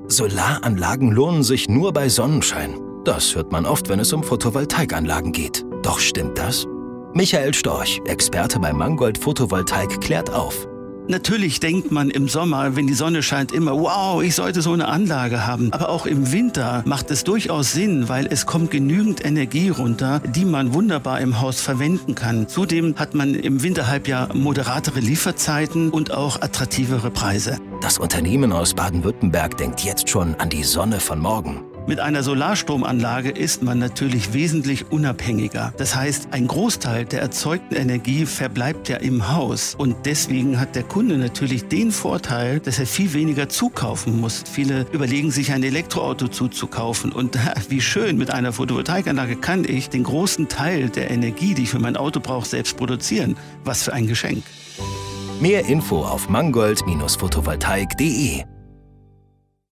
Solaranlagen lohnen sich nur bei Sonnenschein. Das hört man oft, wenn es um Photovoltaikanlagen geht. Doch stimmt das? Michael Storch, Experte bei Mangold Photovoltaik, klärt auf. Natürlich denkt man im Sommer, wenn die Sonne scheint, immer, wow, ich sollte so eine Anlage haben. Aber auch im Winter macht es durchaus Sinn, weil es kommt genügend Energie runter, die man wunderbar im Haus verwenden kann. Zudem hat man im Winterhalbjahr moderatere Lieferzeiten und auch attraktivere Preise. Das Unternehmen aus Baden-Württemberg denkt jetzt schon an die Sonne von morgen. Mit einer Solarstromanlage ist man natürlich wesentlich unabhängiger. Das heißt, ein Großteil der erzeugten Energie verbleibt ja im Haus. Und deswegen hat der Kunde natürlich den Vorteil, dass er viel weniger zukaufen muss. Viele überlegen sich, ein Elektroauto zuzukaufen. Und wie schön, mit einer Photovoltaikanlage kann ich den großen Teil der Energie, die ich für mein Auto brauche, selbst produzieren. Was für ein Geschenk. Mehr Info auf mangold-photovoltaik.de